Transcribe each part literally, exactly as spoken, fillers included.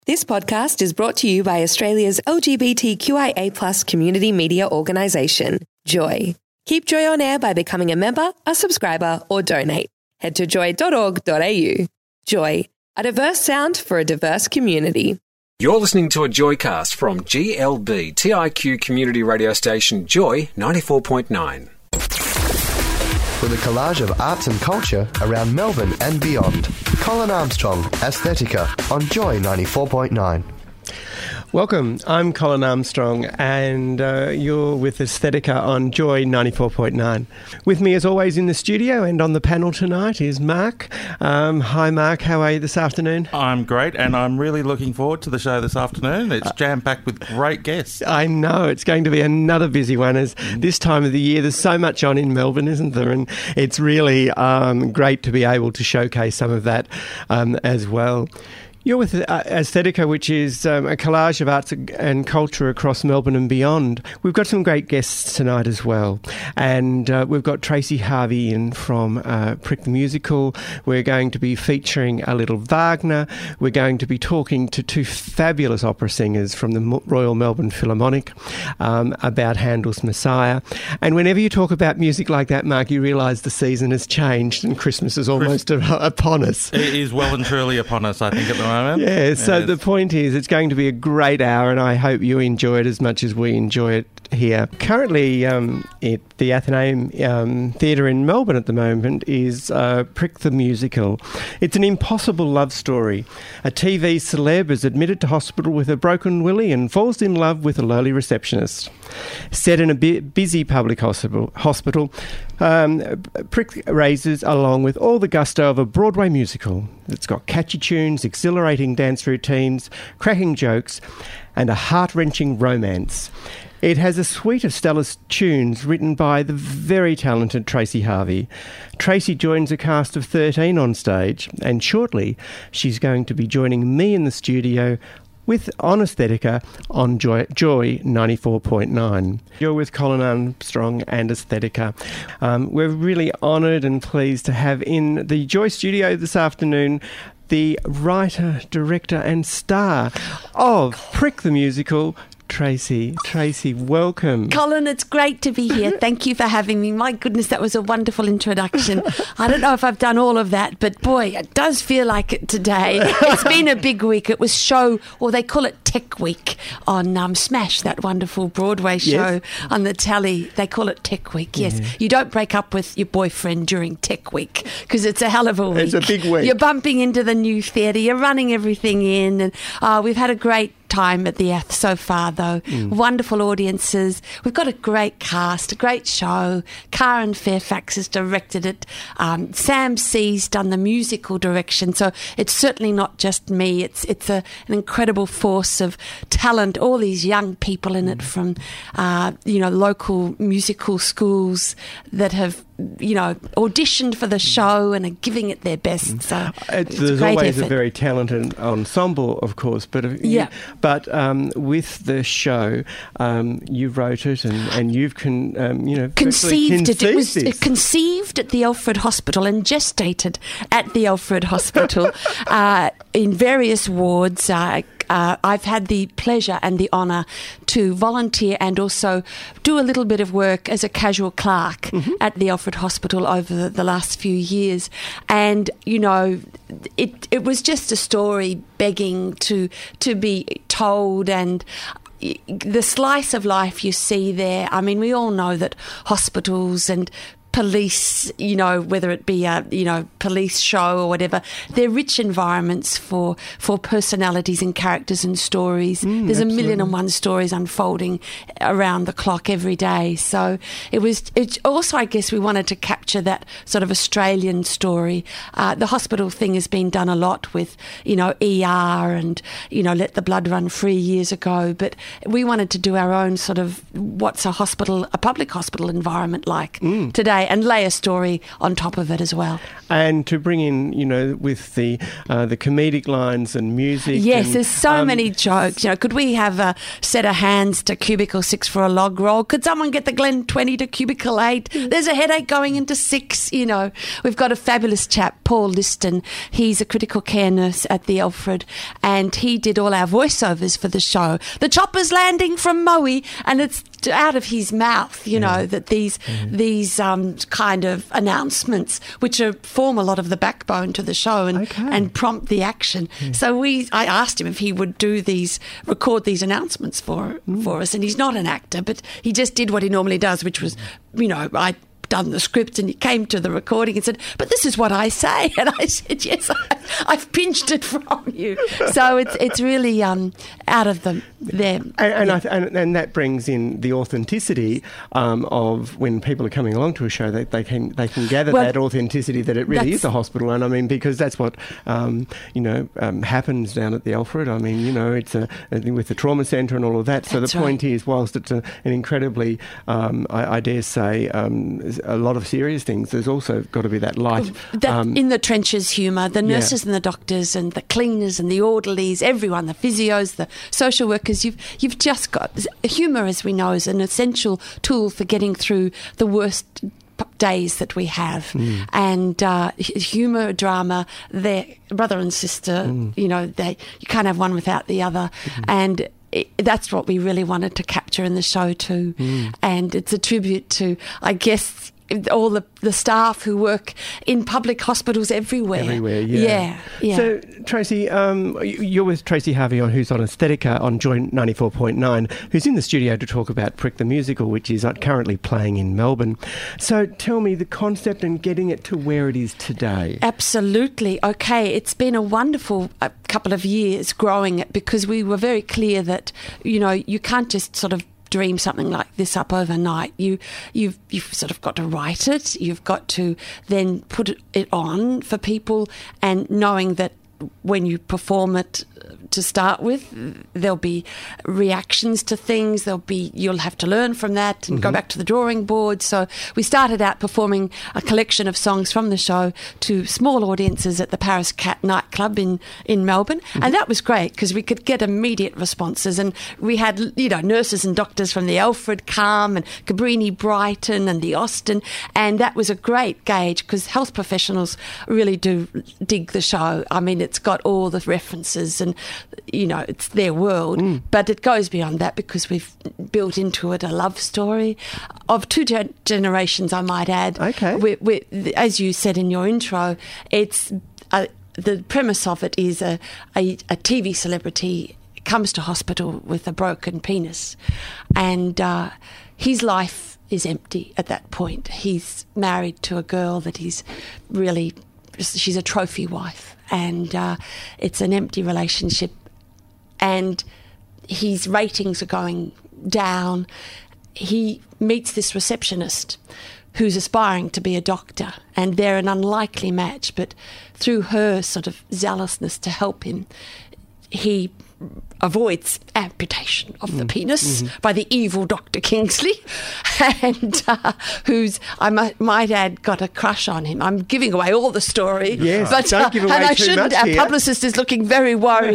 This podcast is brought to you by Australia's L G B T Q I A plus community media organisation, Joy. Keep Joy on air by becoming a member, a subscriber or donate. Head to joy dot org dot a u. Joy, a diverse sound for a diverse community. You're listening to a Joycast from G L B T I Q community radio station Joy ninety-four point nine. With a collage of arts and culture around Melbourne and beyond. Colin Armstrong, Aesthetica on Joy ninety-four point nine. Welcome, I'm Colin Armstrong and uh, you're with Aesthetica on Joy ninety-four point nine. With me as always in the studio and on the panel tonight is Mark. Um, hi Mark, how are you this afternoon? I'm great and I'm really looking forward to the show this afternoon. It's jam-packed with great guests. I know, it's going to be another busy one as this time of the year there's so much on in Melbourne, isn't there? And it's really um, great to be able to showcase some of that um, as well. You're with uh, Aesthetica, which is um, a collage of arts and culture across Melbourne and beyond. We've got some great guests tonight as well. And uh, we've got Tracy Harvey in from uh, Prick the Musical. We're going to be featuring a little Wagner. We're going to be talking to two fabulous opera singers from the Royal Melbourne Philharmonic um, about Handel's Messiah. And whenever you talk about music like that, Mark, you realise the season has changed and Christmas is almost Chris- upon us. It is well and truly upon us, I think, at the moment. Yeah, so yes. The point is it's going to be a great hour and I hope you enjoy it as much as we enjoy it here. Currently um, at the Athenaeum um, Theatre in Melbourne at the moment is uh, Prick the Musical. It's an impossible love story. A T V celeb is admitted to hospital with a broken willy and falls in love with a lowly receptionist. Set in a bu- busy public hospital, hospital um, Prick raises along with all the gusto of a Broadway musical. It's got catchy tunes, exhilarating dance routines, cracking jokes, and a heart-wrenching romance. It has a suite of stellar tunes written by the very talented Tracy Harvey. Tracy joins a cast of thirteen on stage, and shortly she's going to be joining me in the studio with on Aesthetica on Joy, Joy ninety-four point nine. You're with Colin Armstrong and Aesthetica. Um, we're really honoured and pleased to have in the Joy studio this afternoon the writer, director and star of Prick the Musical, Tracy. Tracy, welcome. Colin, it's great to be here. Thank you for having me. My goodness, that was a wonderful introduction. I don't know if I've done all of that, but boy, it does feel like it today. It's been a big week. It was show, or they call it Tech Week on um, Smash, that wonderful Broadway show yes. on the telly. They call it Tech Week, yes. Yeah. You don't break up with your boyfriend during Tech Week because it's a hell of a week. It's a big week. You're bumping into the new theatre. You're running everything in. And uh, we've had a great time at the A T H so far though. Mm. Wonderful audiences. We've got a great cast, a great show. Karen Fairfax has directed it. Um, Sam C's done the musical direction. So it's certainly not just me. It's it's a, an incredible force of talent. All these young people in it from, uh, you know, local musical schools that have, you know, auditioned for the show and are giving it their best. So it's, it's a there's great always effort. a very talented ensemble, of course, but if yeah. You, but um, with the show, um, you wrote it and, and you've con, um, you know conceived it. It was this. conceived at the Alfred Hospital and gestated at the Alfred Hospital uh, in various wards. Uh, Uh, I've had the pleasure and the honour to volunteer and also do a little bit of work as a casual clerk mm-hmm. at the Alfred Hospital over the, the last few years. And, you know, it it was just a story begging to to be told, and the slice of life you see there. I mean, we all know that hospitals and police, you know, whether it be a, you know, police show or whatever, they're rich environments for, for personalities and characters and stories. Mm, There's absolutely. a million and one stories unfolding around the clock every day. So it was, it also, I guess we wanted to capture that sort of Australian story. Uh, the hospital thing has been done a lot with, you know, E R and, you know, Let the Blood Run Free years ago, but we wanted to do our own sort of what's a hospital, a public hospital environment like mm. today. say, and lay a story on top of it as well. And to bring in, you know, with the uh, the comedic lines and music. Yes, and, there's so um, many jokes. You know, could we have a set of hands to cubicle six for a log roll? Could someone get the Glen twenty to cubicle eight? There's a headache going into six. You know, we've got a fabulous chap, Paul Liston. He's a critical care nurse at the Alfred, and he did all our voiceovers for the show. The chopper's landing from Maui, and it's out of his mouth, you know, that these Mm-hmm. these um, kind of announcements, which are, form a lot of the backbone to the show and Okay. and prompt the action. So we, I asked him if he would do these, record these announcements for for us, and he's not an actor, but he just did what he normally does, which was, you know, I. done the script, and he came to the recording and said, but this is what I say. And I said, yes, I, I've pinched it from you. So it's it's really um, out of them them. And, and, Yeah. I th- and, and that brings in the authenticity um, of when people are coming along to a show, that they can they can gather Well, that authenticity that it really is that's- a hospital. And I mean, because that's what um, you know um, happens down at the Alfred. I mean, you know, it's a, a thing with the trauma centre and all of that. So That's the point right. is, whilst it's a, an incredibly, um, I, I dare say, um, a lot of serious things, there's also got to be that light. That um, in the trenches humour, the yeah. nurses and the doctors and the cleaners and the orderlies, everyone, the physios, the social workers, you've you've just got humour, as we know, is an essential tool for getting through the worst p- days that we have. Mm. And uh, h- humour, drama, they're brother and sister. Mm. You know, they you can't have one without the other. Mm-hmm. And it, that's what we really wanted to capture in the show too. Mm. And it's a tribute to, I guess, all the, the staff who work in public hospitals everywhere. Everywhere, yeah. Yeah, yeah. So, Tracy, um, you're with Tracy Harvey, on who's on Aesthetica on Joy ninety-four point nine, who's in the studio to talk about Prick the Musical, which is currently playing in Melbourne. So tell me the concept and getting it to where it is today. Absolutely. Okay, it's been a wonderful uh, couple of years growing it, because we were very clear that, you know, you can't just sort of dream something like this up overnight. You, you've you've sort of got to write it. You've got to then put it, it on for people, and knowing that when you perform it to start with, there'll be reactions to things. There'll be you'll have to learn from that and mm-hmm. go back to the drawing board. So we started out performing a collection of songs from the show to small audiences at the Paris Cat nightclub in in Melbourne, mm-hmm. and that was great because we could get immediate responses. And we had, you know, nurses and doctors from the Alfred come, and Cabrini Brighton and the Austin, and that was a great gauge because health professionals really do dig the show. I mean, it's got all the references and, you know, it's their world, mm. but it goes beyond that because we've built into it a love story of two gen- generations, I might add. Okay. We, we, as you said in your intro, it's a, the premise of it is a, a, a T V celebrity comes to hospital with a broken penis, and uh, his life is empty at that point. He's married to a girl that he's really, she's a trophy wife, and uh, it's an empty relationship, and his ratings are going down. He meets this receptionist who's aspiring to be a doctor, and they're an unlikely match, but through her sort of zealousness to help him, he avoids amputation of the mm. penis mm-hmm. by the evil Doctor Kingsley, and uh, who's, I might, might add, got a crush on him. I'm giving away all the story. Yes, but, don't uh, give away and I too shouldn't. much Our here. publicist is looking very worried.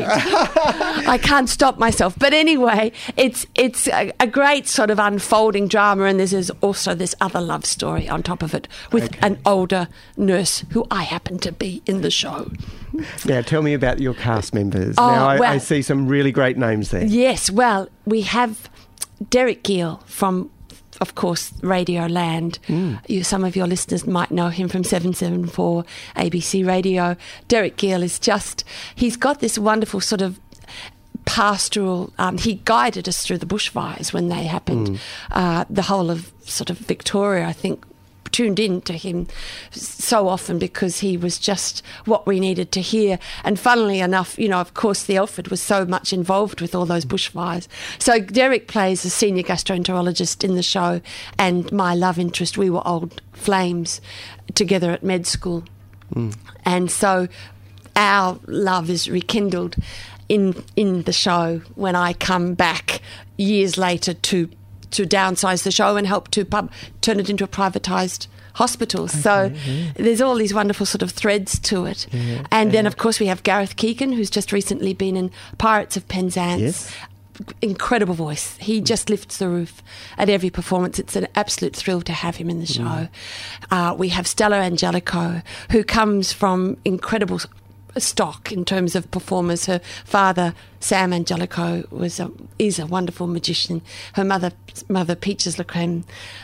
I can't stop myself. But anyway, it's it's a, a great sort of unfolding drama, and there's also this other love story on top of it with Okay. an older nurse who I happen to be in the show. Now, tell me about your cast members. Oh, now, I, well- I see some really great names there. Yes, well, we have Derek Gill from, of course, Radio Land. Mm. You, some of your listeners might know him from seven seven four A B C Radio. Derek Gill is just, he's got this wonderful sort of pastoral, um, he guided us through the bushfires when they happened. Mm. Uh, the whole of sort of Victoria, I think, tuned in to him so often because he was just what we needed to hear. And funnily enough, you know, of course, the Alfred was so much involved with all those bushfires. So Derek plays a senior gastroenterologist in the show, and my love interest, we were old flames together at med school. Mm. And so our love is rekindled in in the show when I come back years later to to downsize the show and help to pub, turn it into a privatised hospitals. Okay, so yeah. there's all these wonderful sort of threads to it. Yeah, and yeah. then, of course, we have Gareth Keegan, who's just recently been in Pirates of Penzance. Yes. Incredible voice. He just lifts the roof at every performance. It's an absolute thrill to have him in the show. Mm. Uh, we have Stella Angelico, who comes from incredible stock in terms of performers. Her father, Sam Angelico, was a, is a wonderful magician. Her mother, mother Peaches Lacreme,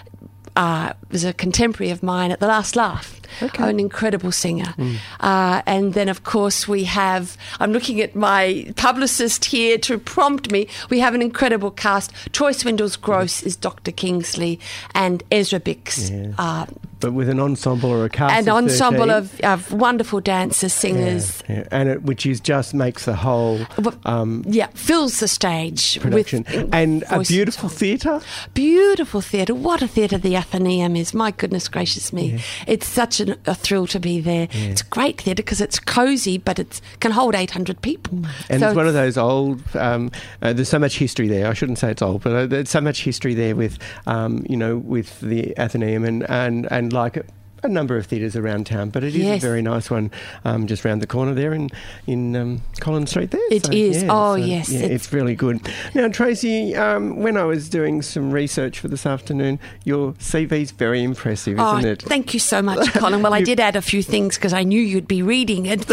uh, was a contemporary of mine at The Last Laugh. Okay. An incredible singer. Mm. Uh, and then, of course, we have, I'm looking at my publicist here to prompt me, we have an incredible cast. Troy Swindles Gross mm. is Doctor Kingsley, and Ezra Bix. Yeah. Uh, but with an ensemble or a cast An of ensemble of, of wonderful dancers, singers. Yeah, yeah. And it, which is just makes the whole... Um, yeah, fills the stage. Production. With and a beautiful theatre. Beautiful theatre. What a theatre the Athenaeum is. My goodness gracious me. Yeah. It's such a a thrill to be there. Yeah. It's great theatre because it's cosy, but it can hold eight hundred people. And so it's one of those old, um, uh, there's so much history there. I shouldn't say it's old, but uh, there's so much history there with, um, you know, with the Athenaeum and, and, and like it. A number of theatres around town, but it is yes. a very nice one um, just round the corner there in in um, Collins Street there. It so, is. Yeah, oh, so, yes. Yeah, it's, it's really good. Now, Tracy, um, when I was doing some research for this afternoon, your C V's very impressive, oh, isn't it? Thank you so much, Colin. Well, I did add a few things because I knew you'd be reading it.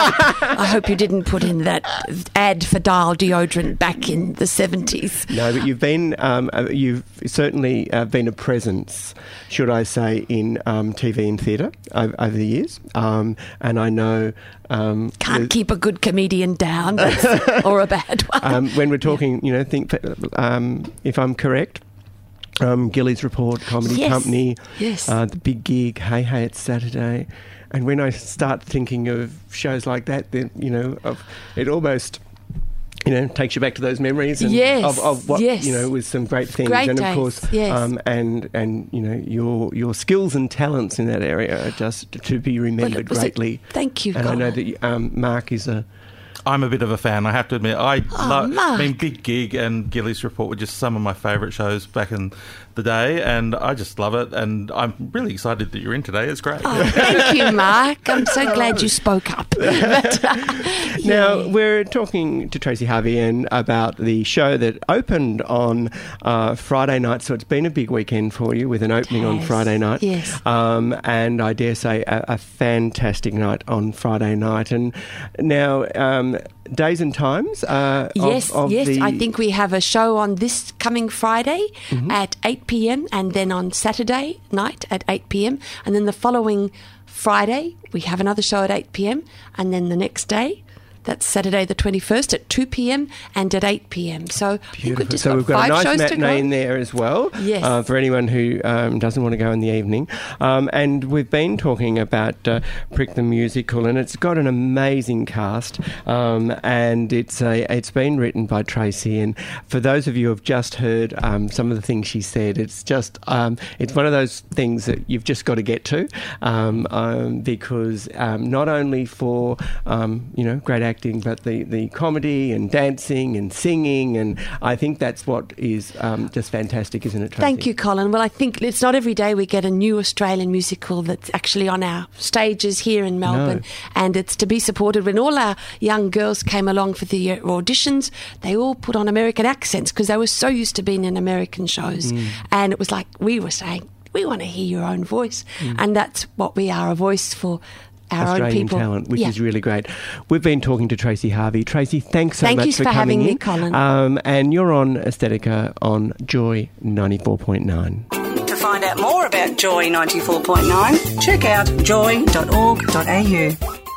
I hope you didn't put in that ad for Dial deodorant back in the seventies. No, but you've been, um, uh, you've certainly uh, been a presence, should I say, in um, T V and theatre over, over the years, um, and I know um, can't keep a good comedian down that's, or a bad one. Um, when we're talking, yeah. you know, think um, if I'm correct, um, Gillies Report Comedy yes. Company, yes, uh, the Big Gig, Hey Hey It's Saturday, and when I start thinking of shows like that, then you know, of, it almost. You know, takes you back to those memories and yes, of, of what yes. you know, with some great things, great and of days, course, yes. um, and and you know, your your skills and talents in that area are just to be remembered well, greatly. It, thank you, and God. I know that you, um, Mark is a. I'm a bit of a fan, I have to admit. I oh, love, Mark. I mean, Big Gig and Gillies Report were just some of my favourite shows back in the day, and I just love it. And I'm really excited that you're in today. It's great. Oh, thank you, Mark. I'm so glad you spoke up. But, uh, yeah. Now, we're talking to Tracy Harvey about the show that opened on uh, Friday night, so it's been a big weekend for you with an opening on Friday night. Yes. Um, and I dare say a, a fantastic night on Friday night. And now... Um, days and times uh, yes of, of yes the... I think we have a show on this coming Friday mm-hmm. at eight p.m. and then on Saturday night at eight p.m. and then the following Friday we have another show at eight p.m. and then the next day that's Saturday the twenty-first at two p.m. and at eight p.m. So, I think we've just so got we've got five a nice shows matinee in there as well yes. uh, for anyone who um, doesn't want to go in the evening. Um, and we've been talking about uh, Prick the Musical, and it's got an amazing cast, um, and it's a, it's been written by Tracy. And for those of you who have just heard um, some of the things she said, it's just um, it's one of those things that you've just got to get to um, um, because um, not only for um, you know great acting, but the, the comedy and dancing and singing, and I think that's what is um, just fantastic, isn't it, Tracy? Thank you, Colin. Well, I think it's not every day we get a new Australian musical that's actually on our stages here in Melbourne, no. and it's to be supported. When all our young girls came along for the auditions, they all put on American accents because they were so used to being in American shows, mm. and it was like we were saying, we want to hear your own voice, mm. and that's what we are, a voice for our Australian own people. talent, which yeah. is really great. We've been talking to Tracy Harvey. Tracy, thanks so Thank much you for, for coming having in. me, Colin. Um, and you're on Aesthetica on Joy ninety-four point nine. To find out more about Joy ninety-four point nine, check out joy dot org dot a u.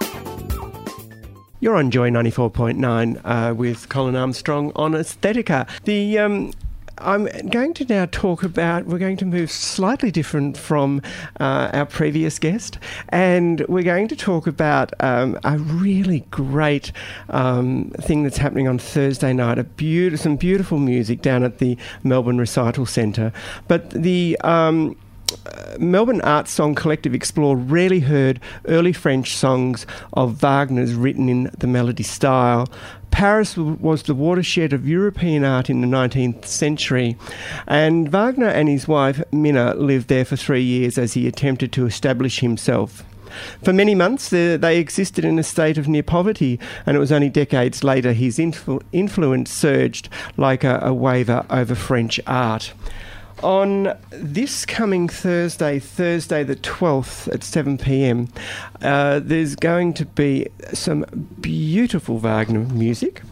You're on Joy ninety-four point nine uh, with Colin Armstrong on Aesthetica. The... Um, I'm going to now talk about, we're going to move slightly different from uh, our previous guest, and we're going to talk about um, a really great um, thing that's happening on Thursday night, a beautiful, some beautiful music down at the Melbourne Recital Centre. But the... Um, Melbourne Arts Song Collective explore rarely heard early French songs of Wagner's written in the melody style. Paris w- was the watershed of European art in the nineteenth century, and Wagner and his wife Minna lived there for three years as he attempted to establish himself. For many months, they, they existed in a state of near poverty, and it was only decades later his influ- influence surged like a, a wave over French art. On this coming Thursday, Thursday the twelfth at seven p.m, uh, there's going to be some beautiful Wagner music.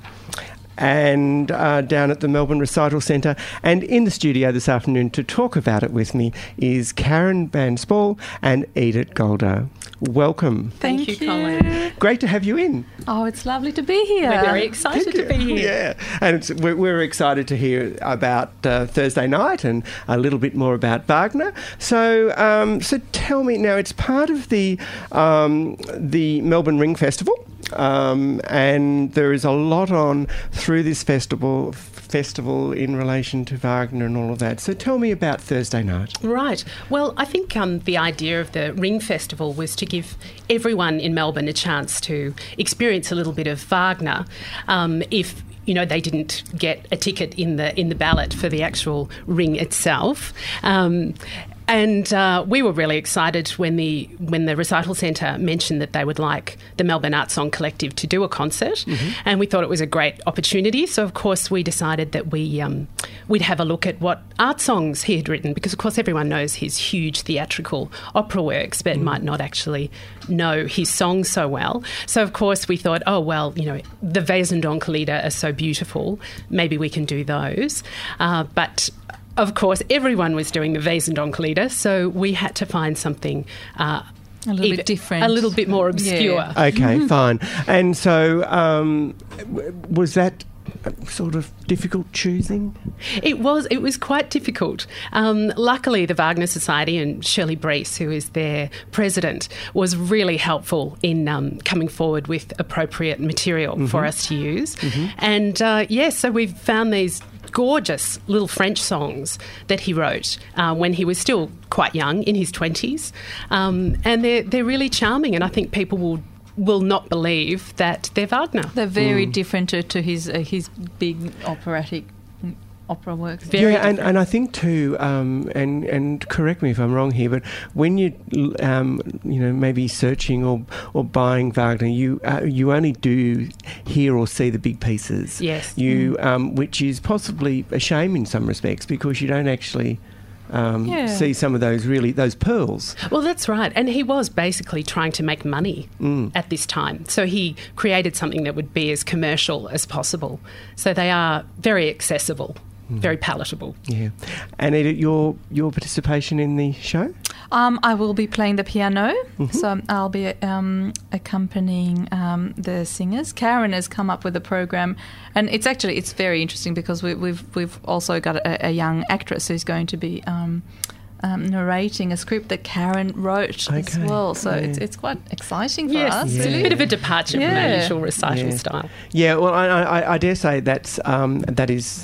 And uh, down at the Melbourne Recital Centre, and in the studio this afternoon to talk about it with me is Karen Van Spol and Edith Goldo. Welcome. Thank, Thank you, Colin. Great to have you in. Oh, it's lovely to be here. We're very excited to be here. Yeah, and it's, we're, we're excited to hear about uh, Thursday night and a little bit more about Wagner. So, um, so tell me now. It's part of the um, the Melbourne Ring Festival. Um, and there is a lot on through this festival festival in relation to Wagner and all of that. So tell me about Thursday night. Right. Well, I think um, the idea of the Ring Festival was to give everyone in Melbourne a chance to experience a little bit of Wagner. Um, if you know, they didn't get a ticket in the in the ballot for the actual Ring itself. Um, And uh, we were really excited when the when the Recital Centre mentioned that they would like the Melbourne Arts Song Collective to do a concert, mm-hmm. and we thought it was a great opportunity. So, of course, we decided that we um, we'd have a look at what art songs he had written, because, of course, everyone knows his huge theatrical opera works, but mm. might not actually know his songs so well. So, of course, we thought, oh, well, you know, the Wesendonck-Lieder are so beautiful, maybe we can do those. Uh, but... Of course, everyone was doing the Wesendonck-Lieder, so we had to find something uh, a little even, bit different, a little bit more obscure. Yeah. Okay, fine. And so, um, was that sort of difficult choosing? It was. It was quite difficult. Um, luckily, the Wagner Society and Shirley Breese, who is their president, was really helpful in um, coming forward with appropriate material mm-hmm. for us to use. Mm-hmm. And uh, yes, yeah, so we've found these gorgeous little French songs that he wrote uh, when he was still quite young, in his twenties, um, and they're they're really charming. And I think people will will not believe that they're Wagner. They're very mm. different to, to his uh, his big operatic opera works. Very yeah, and, and I think too, um, and and correct me if I'm wrong here, but when you um, you know maybe searching or or buying Wagner, you uh, you only do hear or see the big pieces. Yes, you mm. um, which is possibly a shame in some respects, because you don't actually. Um, yeah. see some of those really those pearls. Well, that's right. And he was basically trying to make money mm. at this time. So he created something that would be as commercial as possible. So they are very accessible, mm. very palatable. Yeah. And Edith, your your participation in the show? Um, I will be playing the piano, mm-hmm. so I'll be um, accompanying um, the singers. Karen has come up with a program, and it's actually it's very interesting because we, we've we've also got a, a young actress who's going to be um, um, narrating a script that Karen wrote okay. as well. So yeah. it's it's quite exciting for yes, us. It's really. a bit of a departure yeah. from our usual recital yeah. style. Yeah, well, I, I, I dare say that's um, that is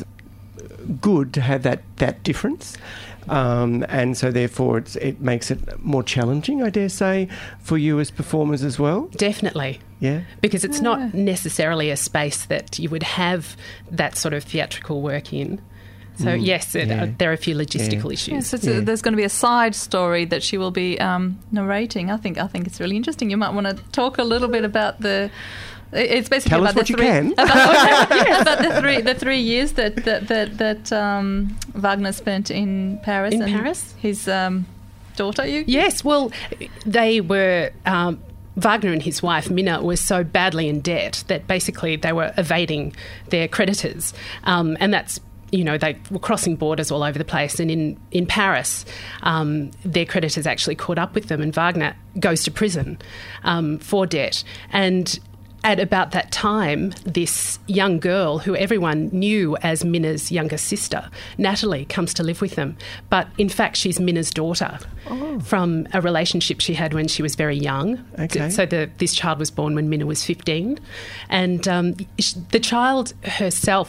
good to have that that difference. Um, and so therefore it's, it makes it more challenging, I dare say, for you as performers as well? Definitely. Yeah. Because it's yeah. not necessarily a space that you would have that sort of theatrical work in. So, mm, yes, it, yeah. uh, there are a few logistical yeah. issues. Yes, it's yeah. a, there's going to be a side story that she will be um, narrating. I think I think it's really interesting. You might want to talk a little bit about the... It's basically Tell about us what the you three, can. About, yeah, about the three the three years that that that, that um, Wagner spent in Paris. In and Paris? His um, daughter, you? Yes, well, they were... Um, Wagner and his wife, Minna, were so badly in debt that basically they were evading their creditors. Um, and that's, you know, they were crossing borders all over the place. And in, in Paris, um, their creditors actually caught up with them, and Wagner goes to prison um, for debt. And at about that time, this young girl, who everyone knew as Minna's younger sister, Natalie, comes to live with them. But in fact, she's Minna's daughter oh. from a relationship she had when she was very young. Okay. So the, this child was born when Minna was fifteen. And um, the child herself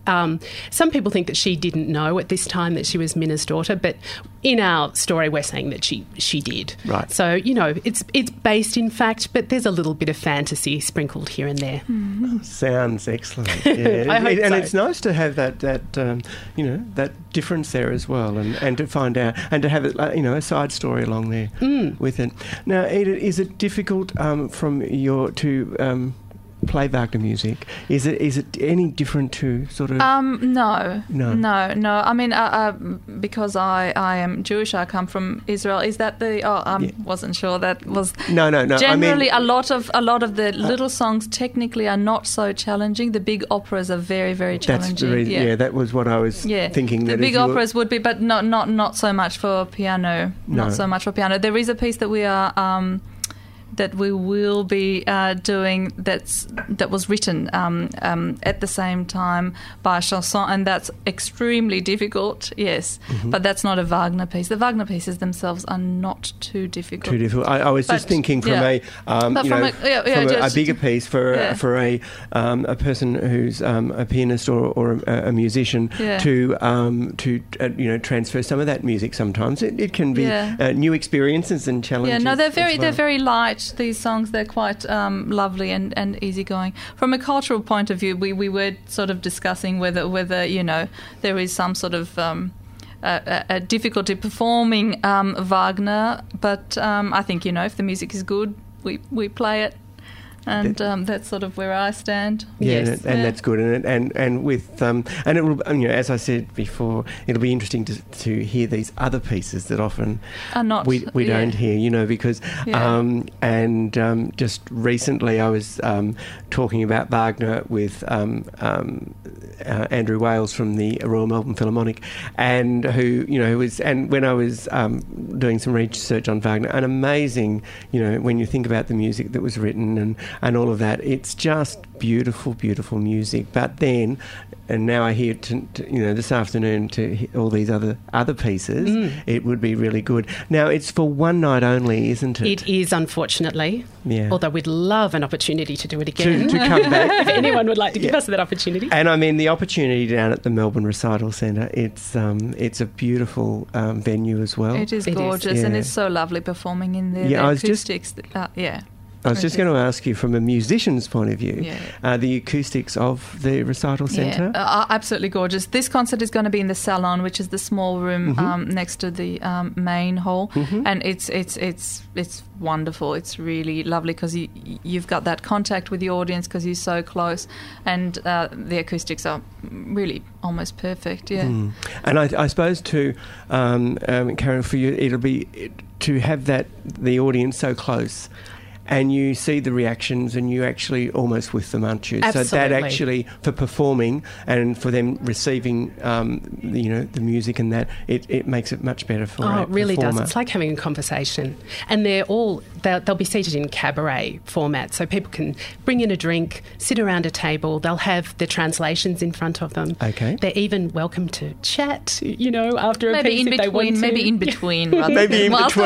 Um, some people think that she didn't know at this time that she was Minna's daughter, but in our story we're saying that she she did. Right. So, you know, it's it's based in fact, but there's a little bit of fantasy sprinkled here and there. Mm-hmm. Sounds excellent. Yeah. I hope and so. It's nice to have that that um, you know that difference there as well, and, and to find out and to have it uh, you know a side story along there Mm. with it. Now, Edith, is it difficult um, from your to um, play Wagner music? Is it is it any different to sort of? Um, no, No. no, no. I mean, uh, uh, because I, I am Jewish, I come from Israel. Is that the? Oh, I um, Yeah. wasn't sure that was. No, no, no. I Generally, mean- a lot of a lot of the little songs technically are not so challenging. The big operas are very, very That's challenging. the reason, yeah. yeah. that was what I was Yeah, thinking. the that big if you were- operas would be, but not not not so much for piano. No. Not so much for piano. There is a piece that we are um, that we will be uh, doing that's that was written um, um, at the same time by Chanson, and that's extremely difficult. Yes, Mm-hmm. but that's not a Wagner piece. The Wagner pieces themselves are not too difficult. Too difficult. I, I was just But, thinking from yeah. a, um, But you from know, a- yeah, yeah, from a, a just- bigger piece for yeah. for a um, a person who's um, a pianist or, or a, a musician Yeah. to um, to uh, you know transfer some of that music. Sometimes it, it can be Yeah. uh, new experiences and challenges. Yeah, no, they're as very well. they're very light. These songs, they're quite um, lovely and, and easygoing. From a cultural point of view, we, we were sort of discussing whether whether you know there is some sort of um, a, a difficulty performing um, Wagner, but um, I think you know if the music is good, we we play it. And um, that's sort of where I stand. Yeah, Yes. and, and Yeah. that's good, and and and with um, and it will, you know, as I said before, it'll be interesting to to hear these other pieces that often Are not- we we yeah. don't hear, you know, because Yeah. um, and um, just recently I was um, talking about Wagner with um, um, uh, Andrew Wales from the Royal Melbourne Philharmonic, and who you know who was and when I was um, doing some research on Wagner, an amazing, you know, when you think about the music that was written and and all of that, it's just beautiful, beautiful music. But then, and now I hear, to, to, you know, this afternoon to hear all these other other pieces, Mm. it would be really good. Now it's for one night only, isn't it? It is, unfortunately. Yeah. Although we'd love an opportunity to do it to, again. to come back. if anyone would like to give Yeah. us that opportunity. And I mean the opportunity down at the Melbourne Recital Centre. It's um, it's a beautiful um, venue as well. It is It is. gorgeous, and Yeah. it's so lovely performing in there. Yeah, the I was just- acoustics, uh, yeah. I was just Okay. going to ask you, from a musician's point of view, Yeah. uh, the acoustics of the recital centre. Yeah, uh, absolutely gorgeous. This concert is going to be in the salon, which is the small room Mm-hmm. um, next to the um, main hall, and it's it's it's it's wonderful. It's really lovely because you you've got that contact with the audience because you're so close, and uh, the acoustics are really almost perfect. Yeah. Mm. And I, I suppose too, um, um, Karen, for you, it'll be it, to have that the audience so close, and you see the reactions, and you actually almost with them, aren't you? So that Absolutely. actually, for performing and for them receiving, um, the, you know, the music and that, it, it makes it much better for Oh, a it really performer. does. It's like having a conversation. And they're all, they'll, they'll be seated in cabaret format. So people can bring in a drink, sit around a table. They'll have the translations in front of them. Okay. They're even welcome to chat, you know, after a Maybe piece in if they want between, to. maybe in between, rather Maybe than in whilst-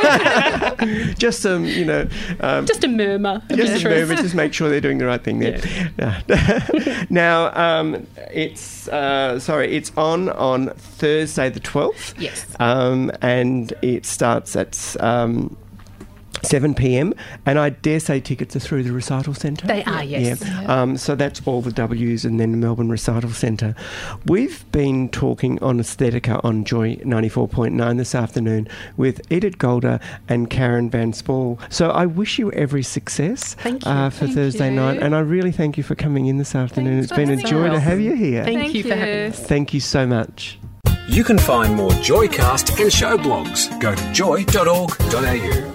between. Just some, you know. Um, Just a murmur. of Just interest. a moment, just make sure they're doing the right thing there. Now, um, it's uh, sorry, it's on on Thursday the twelfth. Yes. Um, and it starts at um, seven p.m. and I dare say tickets are through the Recital Centre. They are, yes. Yeah. Um, so that's all the W's and then the Melbourne Recital Centre. We've been talking on Aesthetica on Joy ninety-four point nine this afternoon with Edith Golder and Karen Van Spall. So I wish you every success Thank you. Uh, for Thank Thursday you. night, and I really thank you for coming in this afternoon. Thanks It's been for a having joy to us. have you here. Thank, Thank you for having you. us. Thank you so much. You can find more Joycast and show blogs. Go to joy dot org dot a u.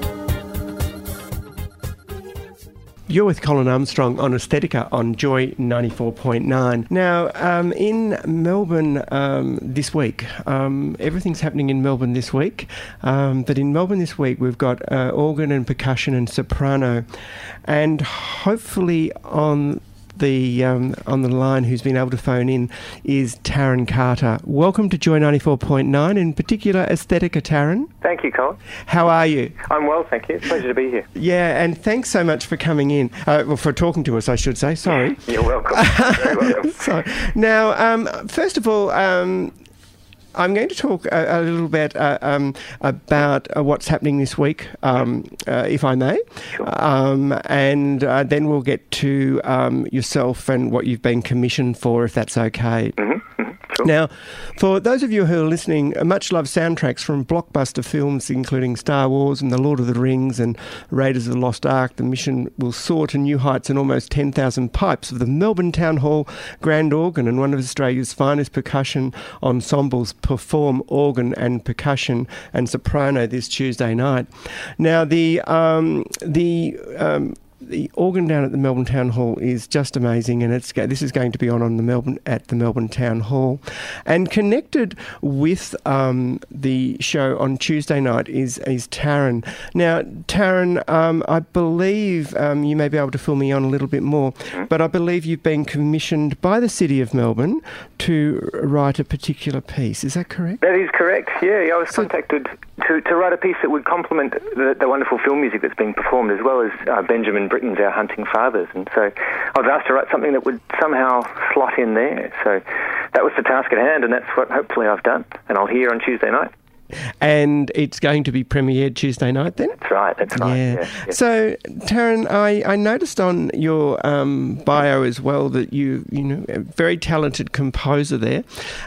You're with Colin Armstrong on Aesthetica on Joy ninety-four point nine. Now, um, in Melbourne um, this week, um, everything's happening in Melbourne this week, um, but in Melbourne this week we've got uh, organ and percussion and soprano, and hopefully on the um, on the line who's been able to phone in is Taryn Carter. Welcome to Joy ninety-four point nine, in particular Aesthetica, Taryn. Thank you, Colin. How are you? I'm well, thank you. Pleasure to be here. Yeah, and thanks so much for coming in. Uh, well, for talking to us, I should say. Sorry. You're welcome. Very welcome. So, now, um, first of all, um, I'm going to talk a, a little bit uh, um, about uh, what's happening this week, um, uh, if I may. Sure. Um, and uh, then we'll get to um, yourself and what you've been commissioned for, if that's okay. Mm-hmm. Mm-hmm. Sure. Now, for those of you who are listening, uh, much-loved soundtracks from blockbuster films, including Star Wars and The Lord of the Rings and Raiders of the Lost Ark, the mission will soar to new heights, and almost ten thousand pipes of the Melbourne Town Hall Grand Organ and one of Australia's finest percussion ensembles perform organ and percussion and soprano this Tuesday night. Now, the um, the um, the organ down at the Melbourne Town Hall is just amazing, and it's this is going to be on on the Melbourne at the Melbourne Town Hall, and connected with um, the show on Tuesday night is is Taryn. Now, Taryn, um, I believe um, you may be able to fill me on a little bit more, but I believe you've been commissioned by the City of Melbourne to write a particular piece. Is that correct? That is correct. Yeah, I was So- contacted to, to write a piece that would complement the, the wonderful film music that's being performed, as well as uh, Benjamin Britten's Our Hunting Fathers. And so I was asked to write something that would somehow slot in there. So that was the task at hand, and that's what hopefully I've done. And I'll hear on Tuesday night. And it's going to be premiered Tuesday night then? That's right, that's right. Yeah. Yeah, yeah. So, Taryn, I, I noticed on your um, bio as well that you, you know, a very talented composer there.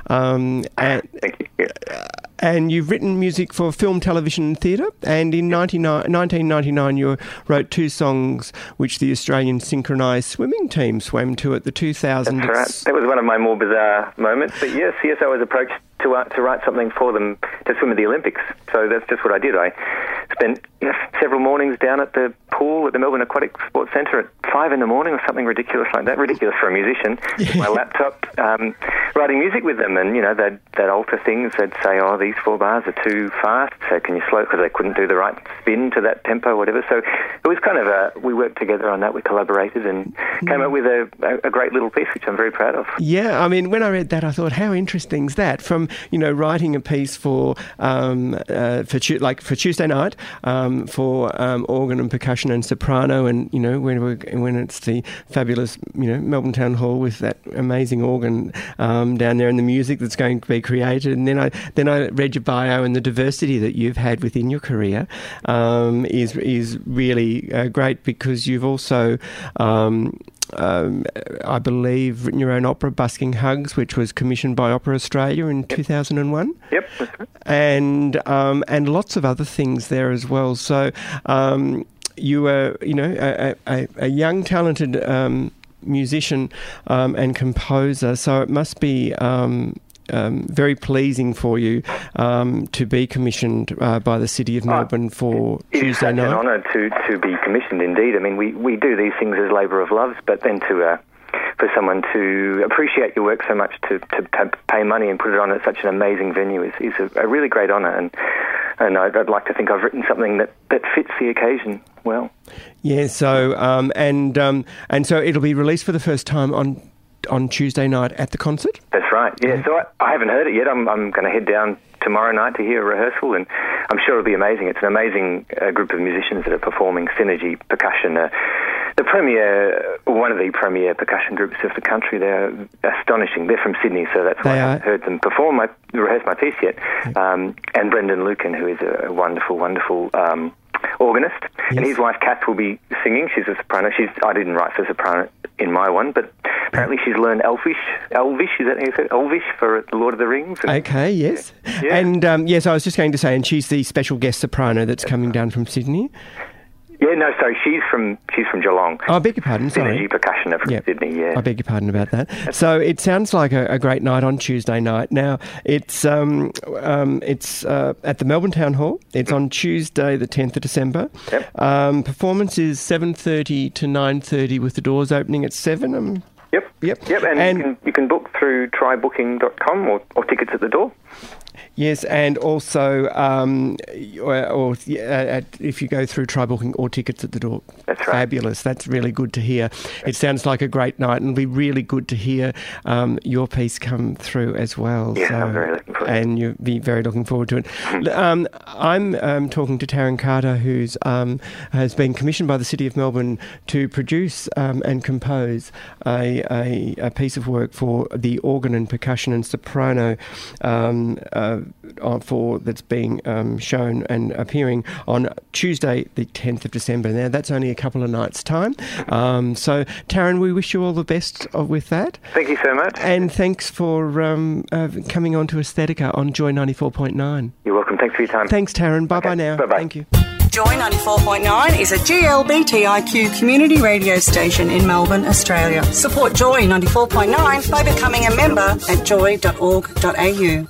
Um, and, Thank you. Yeah. and you've written music for film, television and theatre. And in nineteen ninety-nine you wrote two songs which the Australian synchronised swimming team swam to at the two thousand. That's right. That was one of my more bizarre moments. But yes, yes, I was approached to uh, to write something for them to swim at the Olympics. So that's just what I did. I spent you know, several mornings down at the pool at the Melbourne Aquatic Sports Centre at five in the morning or something ridiculous like that. Ridiculous for a musician. With my laptop, um, writing music with them. And, you know, they'd, they'd alter things. They'd say, oh, these four bars are too fast, so can you slow, because they couldn't do the right spin to that tempo or whatever. So it was kind of a, we worked together on that. We collaborated and came up with a, a, a great little piece, which I'm very proud of. Yeah, I mean, when I read that, I thought, how interesting is that? From, you know, writing a piece for um, uh, for tu- like for Tuesday night um, for um, organ and percussion and soprano, and you know when we're, when it's the fabulous you know Melbourne Town Hall with that amazing organ um, down there and the music that's going to be created, and then I then I read your bio, and the diversity that you've had within your career um, is is really uh, great, because you've also um, Um, I believe, written your own opera, Busking Hugs, which was commissioned by Opera Australia in yep. two thousand one. Yep, that's right. And, um, and lots of other things there as well. So um, you were, you know, a, a, a young, talented um, musician um, and composer, so it must be... Um, Um, very pleasing for you um, to be commissioned uh, by the City of Melbourne for it Tuesday night. It is such night. an honour to, to be commissioned indeed. I mean, we, we do these things as labour of love, but then to uh, for someone to appreciate your work so much, to, to, to pay money and put it on at such an amazing venue is, is a, a really great honour. And and I'd, I'd like to think I've written something that, that fits the occasion well. Yeah. So um, and um, and so it'll be released for the first time on. on Tuesday night at the concert? That's right, yeah. So I, I haven't heard it yet. I'm, I'm going to head down tomorrow night to hear a rehearsal, and I'm sure it'll be amazing. It's an amazing uh, group of musicians that are performing Synergy Percussion, uh, the premier, one of the premier percussion groups of the country. They're astonishing. They're from Sydney, so that's why I haven't heard them perform, my, rehearse my piece yet. Um, and Brendan Lucan, who is a wonderful, wonderful... Um, organist, yes. And his wife Kath will be singing. She's a soprano. She's I didn't write for soprano in my one, but apparently she's learned Elvish. Elvish is that how you say it? Elvish for The Lord of the Rings. And, okay, yes, yeah. And um, yes, I was just going to say, and she's the special guest soprano that's coming down from Sydney. Yeah, no, sorry, she's from she's from Geelong. Oh, I beg your pardon, sorry. Synergy Percussion from yep. Sydney, yeah. I beg your pardon about that. So it sounds like a, a great night on Tuesday night. Now, it's um, um, it's uh, at the Melbourne Town Hall. It's mm. on Tuesday the tenth of December. Yep. Um, performance is seven thirty to nine thirty with the doors opening at seven. Um, Yep, yep, yep, and, and you, can, you can book through try booking dot com or, or tickets at the door. Yes, and also, um, or, or uh, if you go through, try booking or tickets at the door. That's right. Fabulous. That's really good to hear. It sounds like a great night, and it'll be really good to hear um, your piece come through as well. Yeah, so, I'm very looking forward to it. And you'll be very looking forward to it. um, I'm um, talking to Taryn Carter, who's um, has been commissioned by the City of Melbourne to produce um, and compose a, a, a piece of work for the organ and percussion and soprano um, uh, for that's being um, shown and appearing on Tuesday, the tenth of December. Now, that's only a couple of nights' time. Um, so, Taryn, we wish you all the best with that. Thank you so much. And thanks for um, uh, coming on to Aesthetica on Joy ninety-four point nine. You're welcome. Thanks for your time. Thanks, Taryn. Bye-bye Okay. now. Bye-bye. Thank you. Joy ninety-four point nine is a G L B T I Q community radio station in Melbourne, Australia. Support Joy ninety-four point nine by becoming a member at joy dot org dot a u.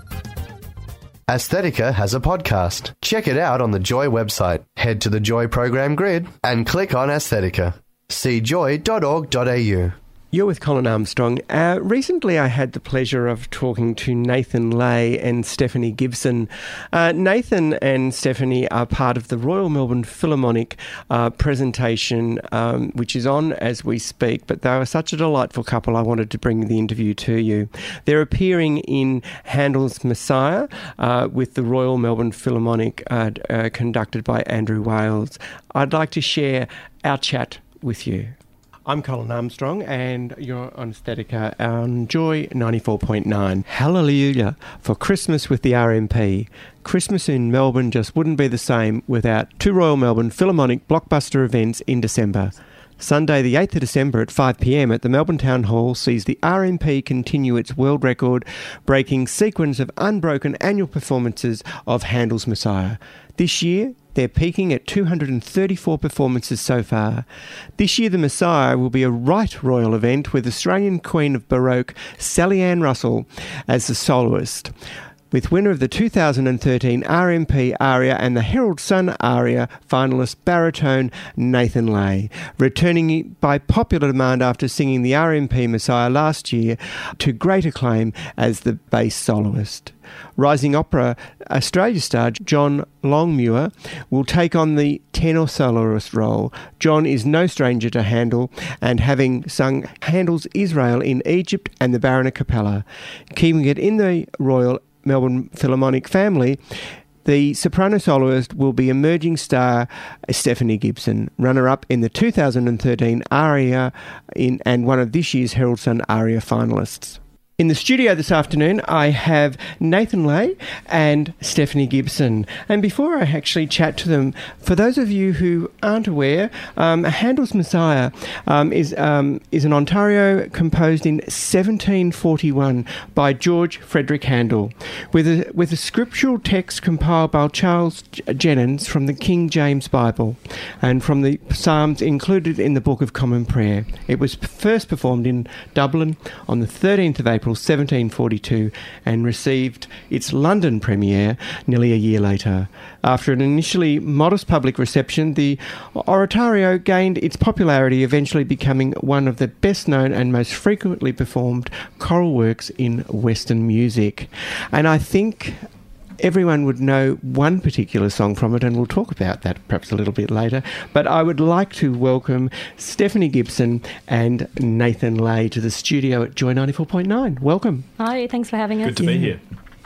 Aesthetica has a podcast. Check it out on the Joy website. Head to the Joy program grid and click on Aesthetica. See joy dot org dot a u. You're with Colin Armstrong. Uh, recently, I had the pleasure of talking to Nathan Lay and Stephanie Gibson. Uh, Nathan and Stephanie are part of the Royal Melbourne Philharmonic uh, presentation, um, which is on as we speak, but they were such a delightful couple, I wanted to bring the interview to you. They're appearing in Handel's Messiah uh, with the Royal Melbourne Philharmonic uh, uh, conducted by Andrew Wales. I'd like to share our chat with you. I'm Colin Armstrong, and you're on Aesthetica on Joy ninety-four point nine. Hallelujah for Christmas with the R M P. Christmas in Melbourne just wouldn't be the same without two Royal Melbourne Philharmonic blockbuster events in December. Sunday the eighth of December at five p m at the Melbourne Town Hall sees the R M P continue its world record breaking sequence of unbroken annual performances of Handel's Messiah. This year, they're peaking at two hundred thirty-four performances so far. This year, the Messiah will be a right royal event with Australian Queen of Baroque Sally Ann Russell as the soloist, with winner of the two thousand thirteen R M P aria and the Herald Sun aria finalist baritone Nathan Lay, returning by popular demand after singing the R M P Messiah last year to great acclaim as the bass soloist. Rising opera Australia star John Longmuir will take on the tenor soloist role. John is no stranger to Handel, and having sung Handel's Israel in Egypt and the Barona Capella, keeping it in the Royal Melbourne Philharmonic family, the soprano soloist will be emerging star Stephanie Gibson, runner-up in the two thousand thirteen aria in, and one of this year's Herald Sun aria finalists. In the studio this afternoon, I have Nathan Lay and Stephanie Gibson. And before I actually chat to them, for those of you who aren't aware, um, Handel's Messiah um, is um, is an Ontario composed in seventeen forty-one by George Frederick Handel, with a, with a scriptural text compiled by Charles Jennens from the King James Bible and from the Psalms included in the Book of Common Prayer. It was first performed in Dublin on the thirteenth of April seventeen forty-two and received its London premiere nearly a year later. After an initially modest public reception, the oratorio gained its popularity, eventually becoming one of the best-known and most frequently performed choral works in Western music. And I think everyone would know one particular song from it, and we'll talk about that perhaps a little bit later. But I would like to welcome Stephanie Gibson and Nathan Lay to the studio at Joy ninety-four point nine. Welcome. Hi, thanks for having us. Good to be here.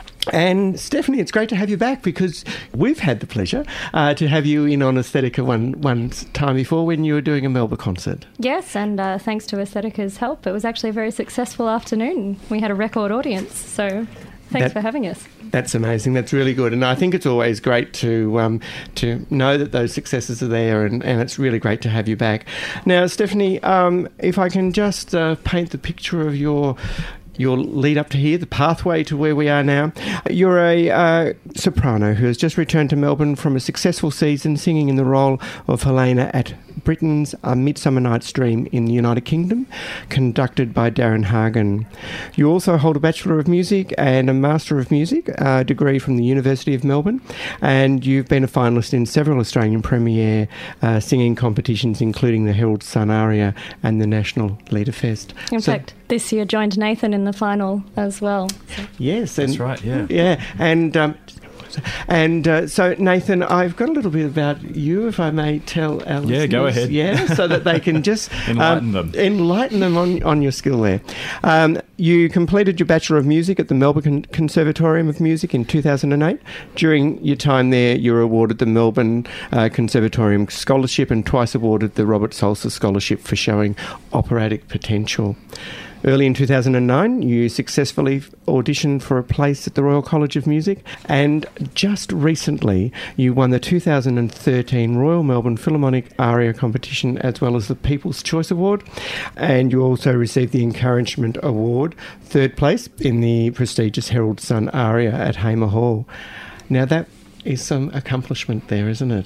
And Stephanie, it's great to have you back, because we've had the pleasure uh, to have you in on Aesthetica one, one time before when you were doing a Melba concert. Yes, and uh, thanks to Aesthetica's help, it was actually a very successful afternoon. We had a record audience, so thanks That- for having us. That's amazing. That's really good. And I think it's always great to um, to know that those successes are there, and, and it's really great to have you back. Now, Stephanie, um, if I can just uh, paint the picture of your your lead up to here, the pathway to where we are now. You're a uh, soprano who has just returned to Melbourne from a successful season singing in the role of Helena at Britain's A Midsummer Night's Dream in the United Kingdom, conducted by Darren Hagen. You also hold a Bachelor of Music and a Master of Music uh, degree from the University of Melbourne, and you've been a finalist in several Australian premiere uh, singing competitions, including the Herald Sun Aria and the National Leader Fest. In So- fact, this year joined Nathan in the final as well. So. Yes, and, That's right, yeah. Yeah, and... Um, And uh, so, Nathan, I've got a little bit about you, if I may tell our Yeah, go listeners. ahead. Yeah, so that they can just Enlighten um, them. Enlighten them on, on your skill there. Um, you completed your Bachelor of Music at the Melbourne Con- Conservatorium of Music in two thousand eight. During your time there, you were awarded the Melbourne uh, Conservatorium Scholarship and twice awarded the Robert Salsa Scholarship for showing operatic potential. Early in two thousand nine, you successfully auditioned for a place at the Royal College of Music, and just recently you won the two thousand thirteen Royal Melbourne Philharmonic Aria Competition as well as the People's Choice Award, and you also received the Encouragement Award, third place in the prestigious Herald Sun Aria at Hamer Hall. Now that is some accomplishment there, isn't it?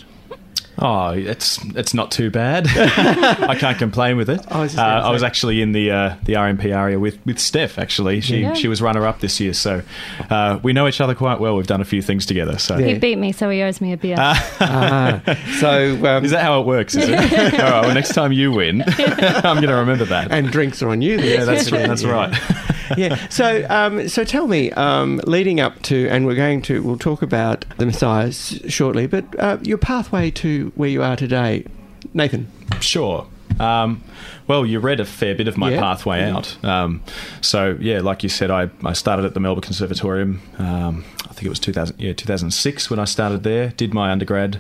Oh, it's it's not too bad. I can't complain with it. I was, uh, I was actually in the uh, the R M P area with, with Steph. Actually, she Yeah. she was runner up this year, so uh, we know each other quite well. We've done a few things together. So He beat me, so he owes me a beer. Ah, so um, is that how it works? Is it? All right. Well, next time you win, I'm going to remember that. and drinks are on you. Yeah, that's right. That's Yeah. right. Yeah. So, um, so tell me, um, leading up to, and we're going to, we'll talk about the Messiah s- shortly, but uh, your pathway to where you are today, Nathan. Sure. Um, well, you read a fair bit of my Yeah. pathway out. Um, so, yeah, like you said, I, I started at the Melbourne Conservatorium. Um, I think it was two thousand, yeah, two thousand six when I started there. Did my undergrad,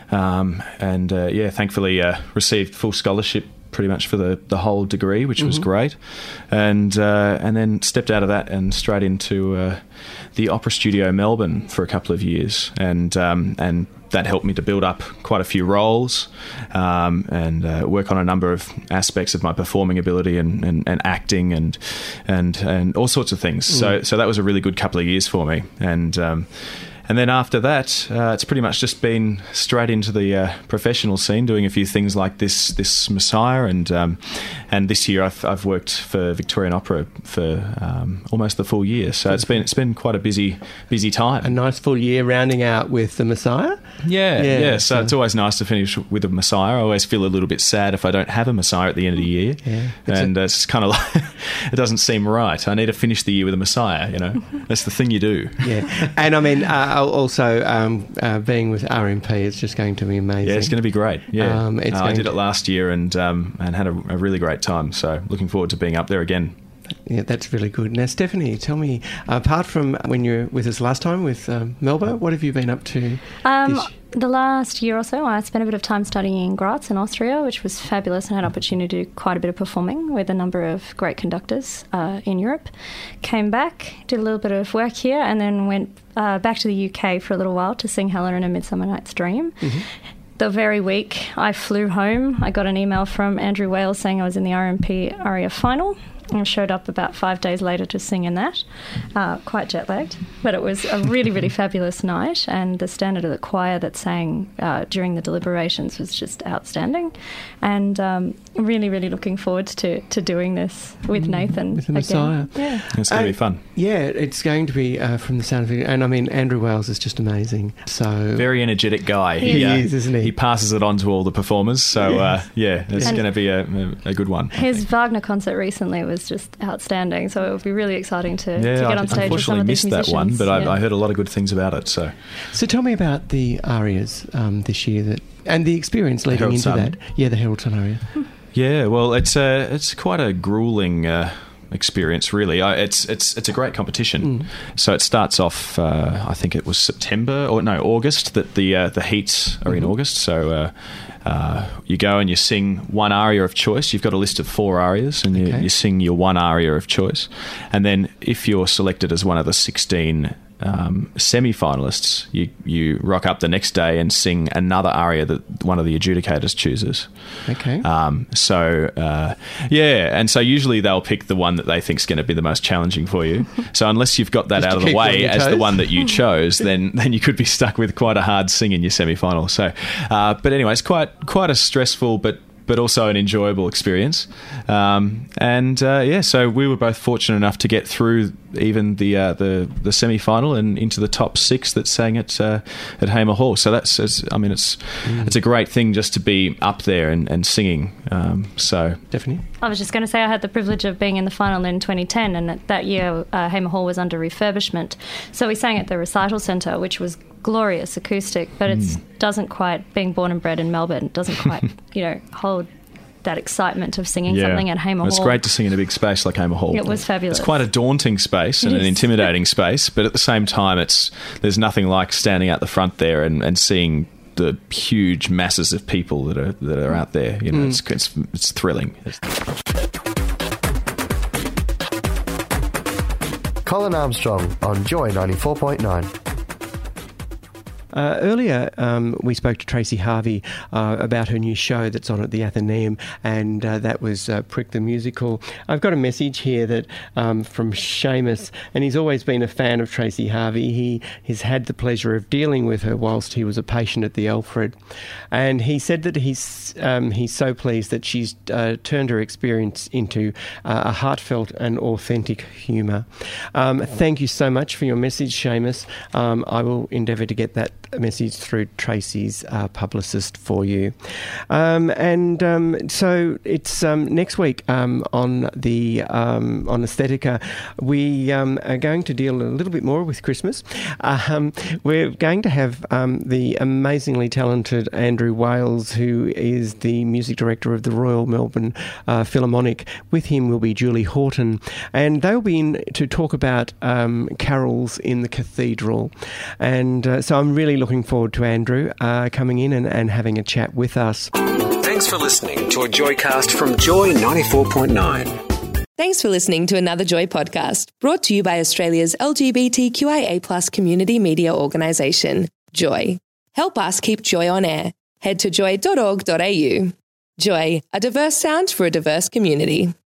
um, and uh, yeah, thankfully uh, received full scholarship pretty much for the, the whole degree, which was Mhm. great, and uh, and then stepped out of that and straight into uh, the Opera Studio Melbourne for a couple of years, and um, and that helped me to build up quite a few roles, um, and uh, work on a number of aspects of my performing ability and, and, and acting and and and all sorts of things. Mm. So so that was a really good couple of years for me, and. Um, And then after that, uh, it's pretty much just been straight into the uh, professional scene, doing a few things like this this Messiah, and um, and this year I've, I've worked for Victorian Opera for um, almost the full year. So it's been it's been quite a busy busy time. A nice full year rounding out with the Messiah. Yeah, Yeah, yeah. So so- it's always nice to finish with a Messiah. I always feel a little bit sad if I don't have a Messiah at the end of the year, Yeah, it's and uh, it's kind of like it doesn't seem right. I need to finish the year with a Messiah. You know, that's the thing you do. Yeah, and I mean, uh, also um, uh, being with R M P, it's just going to be amazing. Yeah, it's going to be great. Yeah, Um, it's Uh, I going did to- it last year and um, and had a, a really great time. So looking forward to being up there again. Yeah, that's really good. Now, Stephanie, tell me, apart from when you were with us last time with um, Melba, what have you been up to? Um, this- the last year or so, I spent a bit of time studying in Graz in Austria, which was fabulous, and had opportunity to do quite a bit of performing with a number of great conductors uh, in Europe. Came back, did a little bit of work here, and then went uh, back to the U K for a little while to sing Helen in A Midsummer Night's Dream. Mm-hmm. The very week I flew home, I got an email from Andrew Wales saying I was in the R M P Aria final. And showed up about five days later to sing in that. Uh, quite jet lagged, but it was a really, really fabulous night. And the standard of the choir that sang uh, during the deliberations was just outstanding. And um, really, really looking forward to, to doing this with Nathan. with the again. Messiah. Yeah. It's going to Uh, be fun. Yeah, it's going to be uh, from the sound of it. And I mean, Andrew Wales is just amazing. So Very energetic guy. He uh, is, isn't he? He passes it on to all the performers. So Yes. uh, yeah, it's And- going to be a, a, a good one. His Wagner concert recently was just outstanding, so it would be really exciting to, to Yeah, get I on stage with some unfortunately of these missed that musicians. one, but I, Yeah. I heard a lot of good things about it. So So tell me about the arias um, this year that and the experience leading Herald into Sun. that. Yeah, the Herald Sun aria. yeah, well, it's a it's quite a grueling uh, experience, really. I, it's it's it's a great competition. Mm. So it starts off. Uh, I think it was September or no August that the uh, the heats are in Mhm. August. So. Uh, Uh, you go and you sing one aria of choice. You've got a list of four arias, and you, Okay. you sing your one aria of choice. And then, if you're selected as one of the sixteen um, semi-finalists, you you rock up the next day and sing another aria that one of the adjudicators chooses. Okay. Um, so uh, yeah, and so usually they'll pick the one that they think is going to be the most challenging for you. So unless you've got that Just out to of the keep you on way your as the toes. one that you chose, then then you could be stuck with quite a hard sing in your semi-final. So, uh, but anyway, it's quite quite a stressful but. but also an enjoyable experience. Um, and uh, yeah, so we were both fortunate enough to get through even the uh, the, the semi-final and into the top six that sang at uh, at Hamer Hall. So that's, it's, I mean, it's mm. it's a great thing just to be up there and, and singing. Um, so definitely. I was just going to say I had the privilege of being in the final in twenty ten, and that, that year uh, Hamer Hall was under refurbishment. So we sang at the Recital Centre, which was glorious acoustic, but it Mm. doesn't quite, being born and bred in Melbourne, doesn't quite, you know, hold that excitement of singing Yeah. something at Hamer It's Hall. great to sing in a big space like Hamer Hall. It was fabulous. It's quite a daunting space and It an is. intimidating space, but at the same time, it's there's nothing like standing out the front there and, and seeing the huge masses of people that are that are out there. You know, Mm. it's, it's it's thrilling. Colin Armstrong on Joy ninety-four point nine. Uh, earlier, um, we spoke to Tracy Harvey uh, about her new show that's on at the Athenaeum, and uh, that was uh, Prick the Musical. I've got a message here that um, from Seamus, and he's always been a fan of Tracy Harvey. He has had the pleasure of dealing with her whilst he was a patient at the Alfred, and he said that he's um, he's so pleased that she's uh, turned her experience into uh, a heartfelt and authentic humour. Um, thank you so much for your message, Seamus. Um, I will endeavour to get that message through Tracy's uh, publicist for you. Um, and um, so it's um, next week um, on the um, on Aesthetica, we um, are going to deal a little bit more with Christmas. Um, we're going to have um, the amazingly talented Andrew Wales, who is the music director of the Royal Melbourne uh, Philharmonic. With him will be Julie Horton, and they'll be in to talk about um, carols in the cathedral. And uh, so I'm really looking forward to Andrew uh, coming in and, and having a chat with us. Thanks for listening to a Joycast from Joy ninety-four point nine. Thanks for listening to another Joy podcast, brought to you by Australia's L G B T Q I A plus community media organisation, Joy. Help us keep Joy on air. Head to joy dot org dot a u. Joy, a diverse sound for a diverse community.